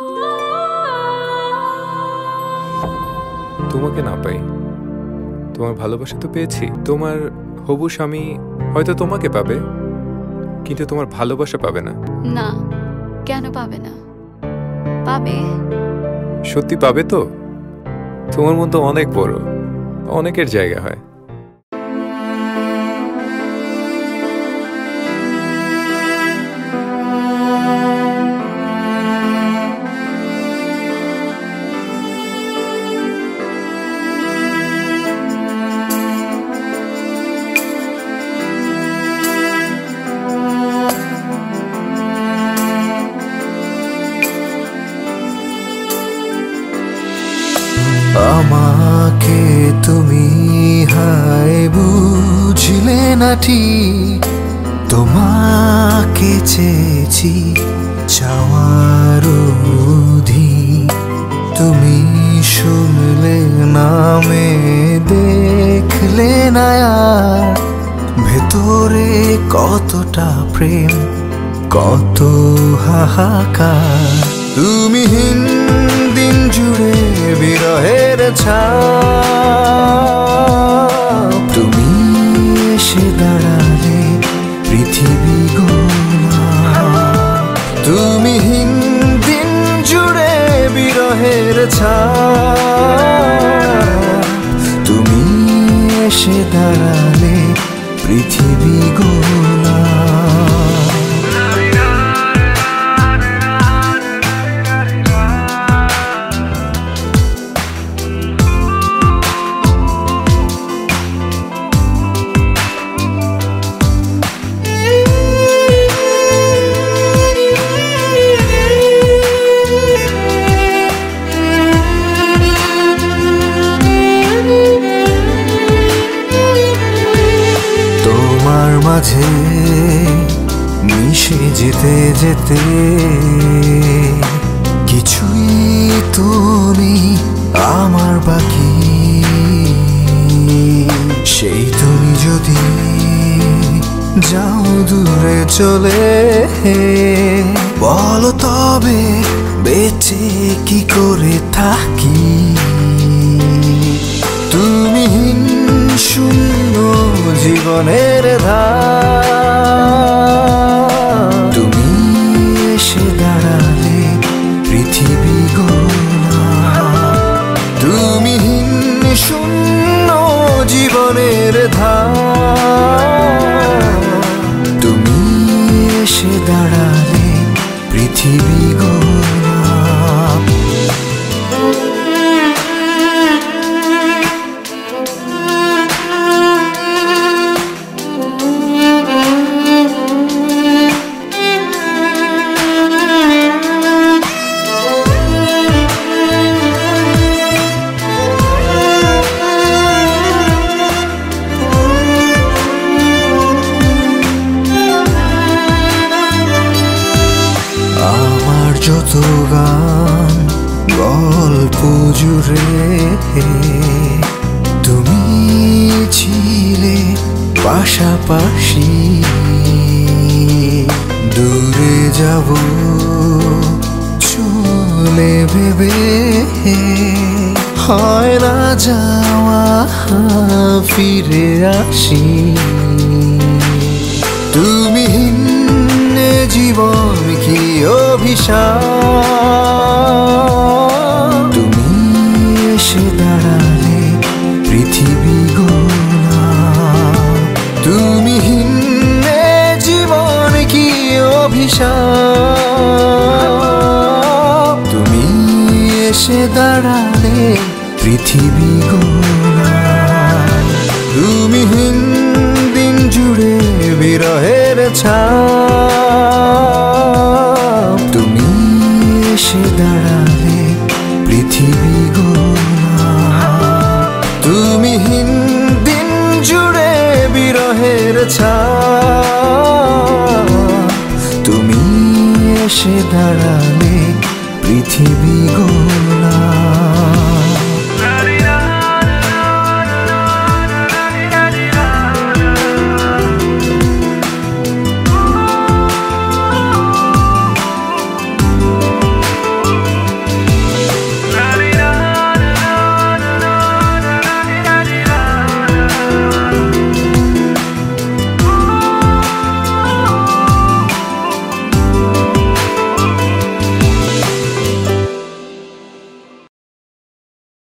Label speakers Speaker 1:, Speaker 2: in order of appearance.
Speaker 1: তোমাকে না পাই, তোমার ভালোবাসা তো পেয়েছি। তোমার হবু স্বামী হয়তো তোমাকে পাবে, কিন্তু তোমার ভালোবাসা পাবে না।
Speaker 2: না, কেন পাবে না? পাবে।
Speaker 1: সত্যি পাবে তো? তোমার মন তো অনেক বড়, অনেকের জায়গা হয়।
Speaker 3: আমাকে তুমি হায় বুঝলে না ঠিক, তোমাকে চেয়েছি চাওয়ার অধিক। তুমি শুনলে নামে দেখলে না আর ভেতরে কতটা প্রেম, কত হাহাকার। তুমি দিন জুড়ে বিরহের ছাপ, তুমি এসে দাঁড়ালে পৃথিবী গোলাপ। তুমি দিন জুড়ে বিরহের ছাপ, তুমি এসে দাঁড়ালে পৃথিবী গোলাপ। মাঝে মিশে যেতে যেতে কিছুই তুমি আমার বাকি। সেই তুমি যদি যাও দূরে চলে, বলো তবে বেঁচে কি করে থাকি। তুমি শূন্য জীবনের ধার, তুমি এসে দাঁড়ালে পৃথিবী গোলাপ। তুমি শূন্য জীবনের ধার, তুমি এসে দাঁড়ালে পৃথিবী গোলাপ। যত গান গল্প জুড়ে তুমি ছিলে পাশাপাশি। দূরে যাব চলে ভেবে হয় না যাওয়া, ফিরে আসি। তুমি জীবন কি অভিশাপ, তুমি এসে দাঁড়ালে পৃথিবী গোলাপ। তুমি জীবন কি অভিশাপ, তুমি এসে দাঁড়ালে পৃথিবী গোলাপ। তুমি দিন জুড়ে বিরহের ছাপ, তুমি এসে দাঁড়ালে পৃথিবী গোলাপ। তুমি দিন জুড়ে বিরহের ছাপ, তুমি এসে দাঁড়ালে পৃথিবী গোলাপ।